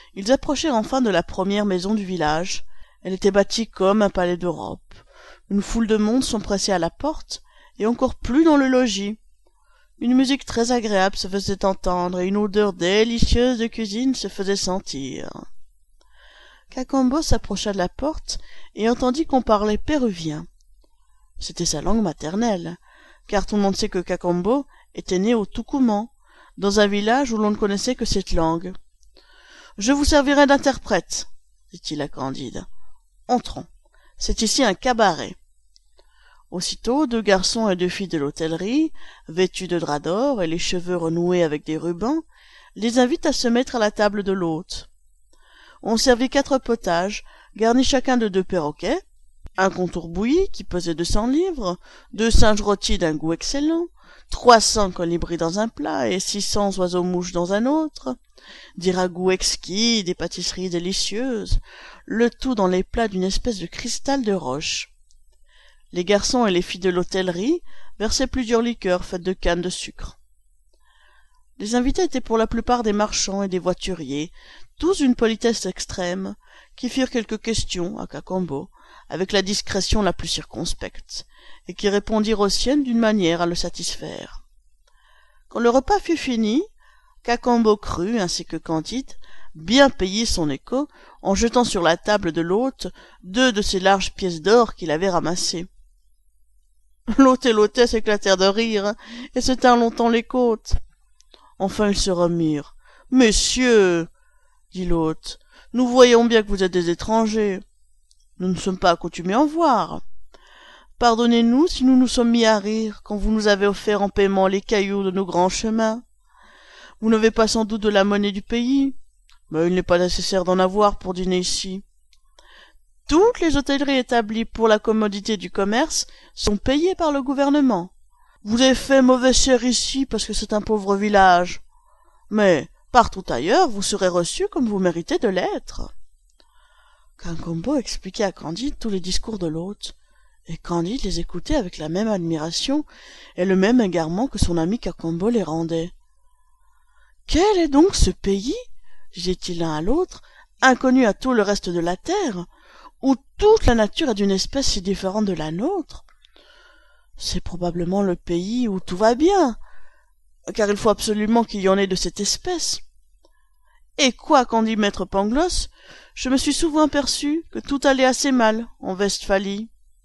Ils approchèrent enfin de la première maison du village. Elle était bâtie comme un palais d'Europe. Une foule de monde s'empressait à la porte, et encore plus dans le logis. Une musique très agréable se faisait entendre, et une odeur délicieuse de cuisine se faisait sentir. Cacambo s'approcha de la porte, et entendit qu'on parlait péruvien. C'était sa langue maternelle, car tout le monde sait que Cacambo était né au Tucumán, dans un village où l'on ne connaissait que cette langue. « Je vous servirai d'interprète, » dit-il à Candide. « Entrons. C'est ici un cabaret. » Aussitôt, 2 garçons et 2 filles de l'hôtellerie, vêtus de drap d'or et les cheveux renoués avec des rubans, les invitent à se mettre à la table de l'hôte. On servit 4 potages, garnis chacun de 2 perroquets, un contour bouilli qui pesait 200 livres, 2 singes rôtis d'un goût excellent, 300 colibris dans un plat et 600 oiseaux-mouches dans un autre, des ragoûts exquis, des pâtisseries délicieuses, le tout dans les plats d'une espèce de cristal de roche. Les garçons et les filles de l'hôtellerie versaient plusieurs liqueurs faites de canne de sucre. Les invités étaient pour la plupart des marchands et des voituriers, tous d'une politesse extrême, qui firent quelques questions à Cacambo, avec la discrétion la plus circonspecte, et qui répondirent aux siennes d'une manière à le satisfaire. Quand le repas fut fini, Cacambo crut, ainsi que Candide, bien payer son écho en jetant sur la table de l'hôte 2 de ces larges pièces d'or qu'il avait ramassées. L'hôte et l'hôtesse éclatèrent de rire, et se tinrent longtemps les côtes. Enfin ils se remirent. « Messieurs, dit l'hôte, nous voyons bien que vous êtes des étrangers. Nous ne sommes pas accoutumés à en voir. Pardonnez-nous si nous nous sommes mis à rire quand vous nous avez offert en paiement les cailloux de nos grands chemins. Vous n'avez pas sans doute de la monnaie du pays, mais il n'est pas nécessaire d'en avoir pour dîner ici. Toutes les hôtelleries établies pour la commodité du commerce sont payées par le gouvernement. Vous avez fait mauvais chère ici parce que c'est un pauvre village, mais partout ailleurs vous serez reçus comme vous méritez de l'être. » Cacambo expliquait à Candide tous les discours de l'hôte, et Candide les écoutait avec la même admiration et le même égarement que son ami Cacambo les rendait. « Quel est donc ce pays, disait-il l'un à l'autre, inconnu à tout le reste de la terre, où toute la nature est d'une espèce si différente de la nôtre? C'est probablement le pays où tout va bien, car il faut absolument qu'il y en ait de cette espèce. Et quoi qu'en dit maître Pangloss, je me suis souvent aperçu que tout allait assez mal en Westphalie. »